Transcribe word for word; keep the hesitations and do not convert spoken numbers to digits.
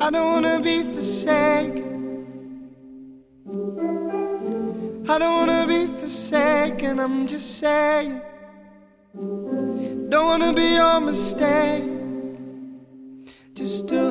I don't wanna be forsaken. I don't wanna be forsaken, I'm just saying. Don't wanna be your mistake. Just do